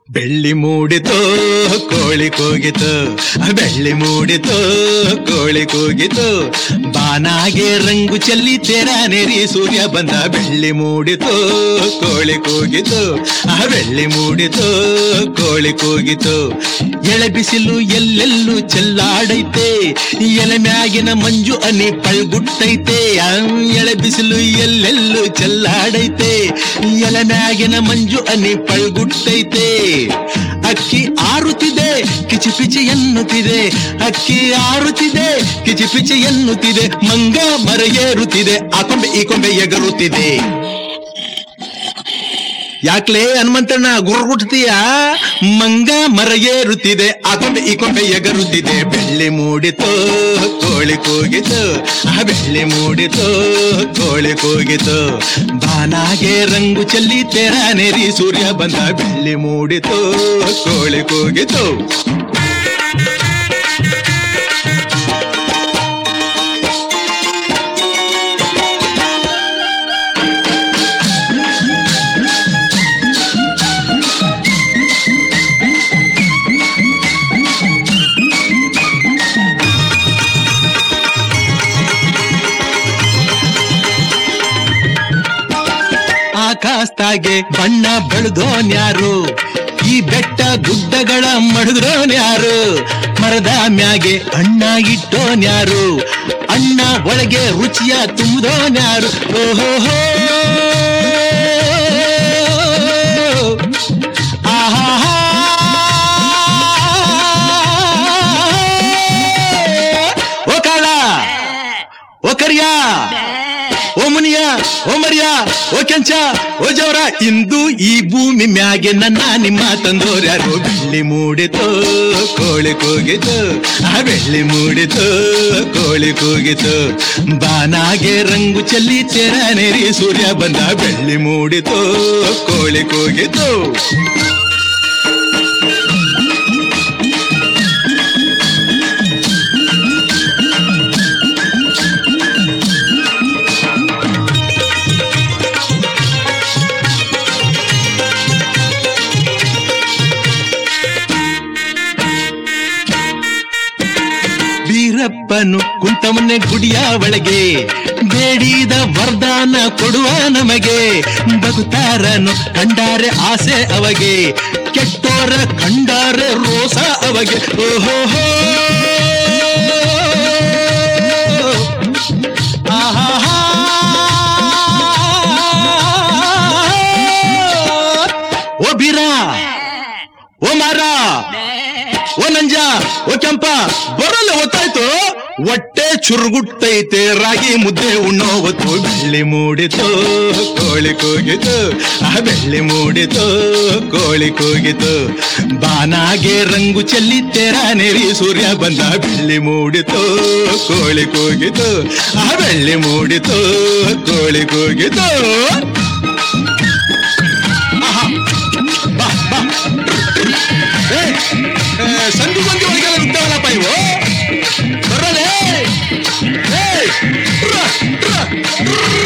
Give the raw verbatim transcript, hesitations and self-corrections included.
ಬೆಳ್ಳಿ ಮೂಡಿತೋ ಕೋಳಿ ಕೂಗಿತು, ಬೆಳ್ಳಿ ಮೂಡಿತೋ ಕೋಳಿ ಕೂಗಿತು, ಬಾನಾಗೆ ರಂಗು ಚೆಲ್ಲಿ ತೆರ ನೆರಿ ಸೂರ್ಯ ಬಂದ. ಬೆಳ್ಳಿ ಮೂಡಿತೋ ಕೋಳಿ ಕೂಗಿತು, ಬೆಳ್ಳಿ ಮೂಡಿತೋ ಕೋಳಿ ಕೂಗಿತು. ಎಳೆ ಬಿಸಿಲು ಎಲ್ಲೆಲ್ಲೂ ಚೆಲ್ಲಾಡೈತೆ, ಎಲೆ ಮ್ಯಾಗಿನ ಮಂಜು ಅನಿ ಪಳ್ಗುಟ್ಟೈತೆ. ಎಳೆ ಬಿಸಿಲು ಎಲ್ಲೆಲ್ಲೂ ಚೆಲ್ಲಾಡೈತೆ, ಎಲೆ ಮ್ಯಾಗಿನ ಮಂಜು ಅನಿ ಪಳ್ಗುಟ್ಟೈತೆ. ಅಕ್ಕಿ ಆರುತ್ತಿದೆ ಕಿಚಿ ಪಿಚಿ ಎನ್ನುತ್ತಿದೆ, ಅಕ್ಕಿ ಆರುತ್ತಿದೆ ಕಿಚಿ ಪಿಚಿ ಎನ್ನುತ್ತಿದೆ. ಮಂಗ ಮರ ಏರುತ್ತಿದೆ, ಆ ಕೊಂಬೆ ಈ ಕೊಂಬೆ ಎಗರುತ್ತಿದೆ. ಯಾಕ್ಲೇ ಹನುಮಂತಣ್ಣ ಗುರ್ಗುಟ್ತೀಯ? ಮಂಗ ಮರ ಏರುತ್ತಿದೆ, ಆ ಕೊಂಬೆ ಈ ಕೊಂಬೆ ಎಗರುತ್ತಿದೆ. ಬೆಳ್ಳಿ ಮೂಡಿತೋ ಕೋಳಿ ಕೂಗಿತು, ಆ ಬೆಳ್ಳಿ ಮೂಡಿತೋ ಕೋಳಿ ಕೂಗಿತು, ಬಾನಾಗೆ ರಂಗು ಚೆಲ್ಲಿ ತೆರ ನೆರಿ ಸೂರ್ಯ ಬಂದ. ಬೆಳ್ಳಿ ಮೂಡಿತೋ ಕೋಳಿ ಕೂಗಿತು. ಆಕಾಶದಾಗೆ ಬಣ್ಣ ಬೆಳೆದೋನ್ಯಾರು, ಈ ಬೆಟ್ಟ ಗುಡ್ಡಗಳ ಮಡಿದ್ರೋನ್ಯಾರು. ಮರದ ಮ್ಯಾಗೆ ಅಣ್ಣ ಇಟ್ಟೋನ್ಯಾರು, ಅಣ್ಣ ಒಳಗೆ ರುಚಿಯ ತುಂಬಿದೋನ್ಯಾರು. ಓಹೋ ಆಹಾ ಓ ಕಾಳ ಓ ಕರಿಯ ಓ ಮುನಿಯ ಓ ಮರಿಯ ಓ ಕೆಂಚ ಓ ಜವರ, ಇಂದು ಈ ಭೂಮಿ ಮ್ಯಾಗೆ ನನ್ನ ನಿಮ್ಮ ತಂದೋರ್ಯಾರು. ಬೆಳ್ಳಿ ಮೂಡಿತೋ ಕೋಳಿ ಕೂಗಿತು, ಆ ಬೆಳ್ಳಿ ಮೂಡಿತೋ ಕೋಳಿ ಕೂಗಿತು, ಬಾನಾಗೆ ರಂಗು ಚೆಲ್ಲಿ ತೆರ ನೆರಿ ಸೂರ್ಯ ಬಂದ. ಬೆಳ್ಳಿ ಮೂಡಿತೋ ಕೋಳಿ ಕೂಗಿತು. ಬೀರಪ್ಪನು ಕುಂತವನ್ನೇ ಗುಡಿಯ ಒಳಗೆ, ಬೇಡಿದ ವರದಾನ ಕೊಡುವ ನಮಗೆ. ಬಗುತಾರನು ಕಂಡಾರೆ ಆಸೆ ಅವಗೆ, ಕೆಟ್ಟೋರ ಕಂಡಾರೆ ರೋಸ ಅವಗೆ. ಓಹೋ ಆಹಾ ಓ ಬೀರ ಓ ಮಾರ ಓ ನಂಜ ಓ ಕೆಂಪ ಬರಲ್ಲ ಗೊತ್ತಾಯ್ತು, ಹೊಟ್ಟೆ ಚುರುಗುಟ್ಟೈತೆ ರಾಗಿ ಮುದ್ದೆ ಉಣ್ಣೋ ಹೊತ್ತು. ಬೆಳ್ಳಿ ಮೂಡಿತೋ ಕೋಳಿ ಕೂಗಿತು, ಆ ಬೆಳ್ಳಿ ಮೂಡಿತೋ ಕೋಳಿ ಕೂಗಿತು, ಬಾನಾಗೆ ರಂಗು ಚೆಲ್ಲಿ ತೆರ ನೆರಿ ಸೂರ್ಯ ಬಂದ. ಬೆಳ್ಳಿ ಮೂಡಿತೋ ಕೋಳಿ ಕೂಗಿತು, ಆ ಬೆಳ್ಳಿ ಮೂಡಿತೋ ಕೋಳಿ ಕೂಗಿತು. ಸಂಧಿ ಬಂದಿ ಒಳಗೆಲ್ಲ ನುಗ್ತಾವಲ್ಲಪ್ಪ ಇವು, ಬರಲೇ